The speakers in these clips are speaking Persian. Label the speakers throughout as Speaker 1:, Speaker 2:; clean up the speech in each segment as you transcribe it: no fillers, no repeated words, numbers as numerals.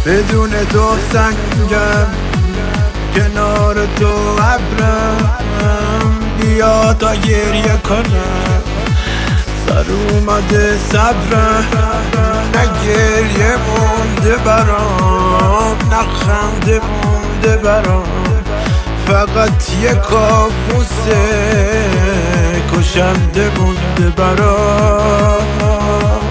Speaker 1: بدون تو سنگم، کنار تو ابرم. بیا تا گریه کنم، سر اومده صبرم. نه گریه مونده برام، نه خنده مونده برام، فقط یه کابوسه کشنده مونده برام.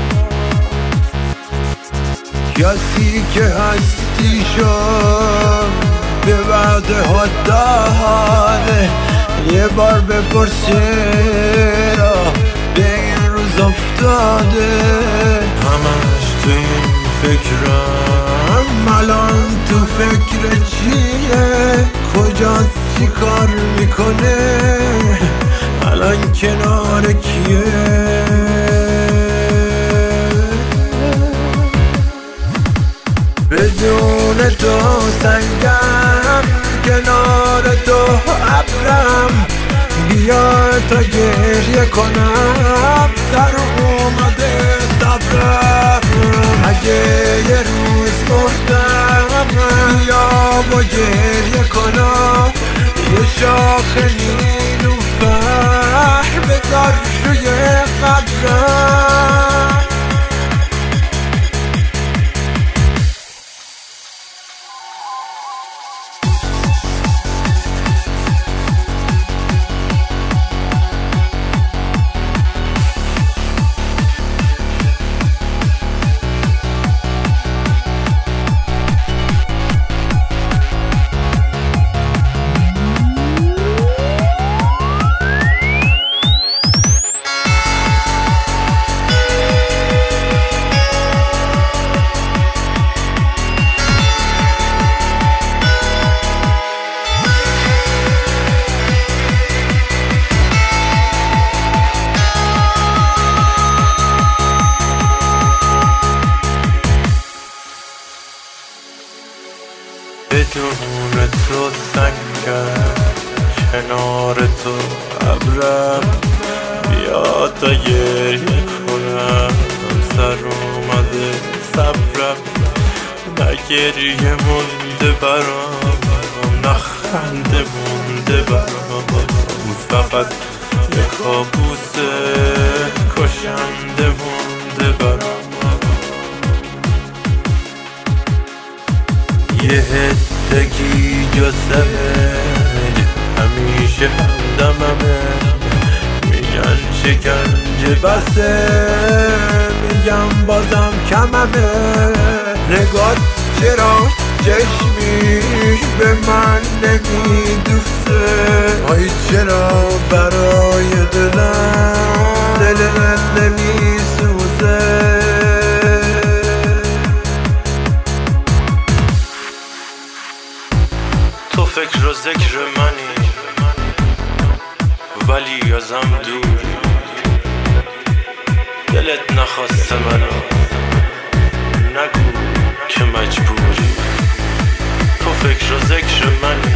Speaker 1: کسی که هستی شد به وعده ها داده، یه بار بپرس چرا به این روز افتاده. همش تو این فکرم، الان تو فکر چیه؟ کجاست؟ چی کار میکنه؟ الان کنار کیه؟ بدون تو سنگم، کنار تو ابرم. بیا تا گریه کنم، سر اومده صبرم. اگه یه روز مردم، بیا با گریه کنم. یه شاخ نیلوفر بذار روی قبرم.
Speaker 2: بدون تو سنگم، کنار تو ابرم. بیا تا گریه کنم، سر اومده صبرم. نه گریه مونده برام، نه خنده مونده برام، فقط یه کابوسه کشنده مونده برام. یه حسگی جسمه همیشه همدممه، میگن شکنجه بسه، میگم بازم کممه. نگات چرا چشمیش به من نمیدوسته؟ آی چرا برای دلت نمیسوزه؟ تو فکر و ذکر منی، ولی ازم دوری. دلت نخواسته منو، نگو که مجبوری. تو فکر و ذکر منی،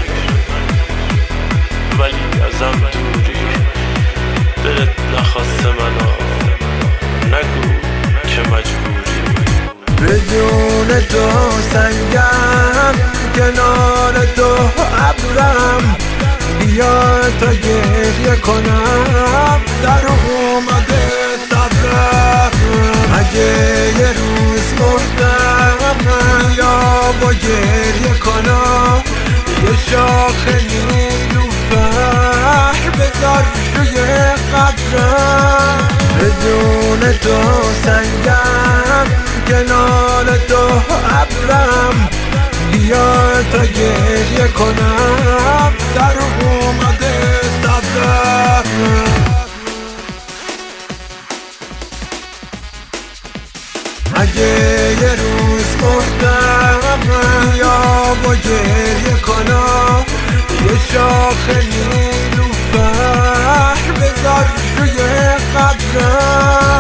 Speaker 2: ولی ازم دوری. دلت نخواسته منو، نگو که مجبوری.
Speaker 1: بدون تو سنگم، کنار تو ابرم. بیا تا گریه کنم، سر اومده صبرم. اگه یه روز مردم، بیا با گریه کنم. یه شاخ نیلوفر بذار روی قبرم. بدون تو سنگم، کنار تو ابرم. بیا تا گریه کنم، سر اومده صبرم. اگه یه روز مردم، یا با گریه کنم. یه شاخ نیلوفر بذار روی قبرم.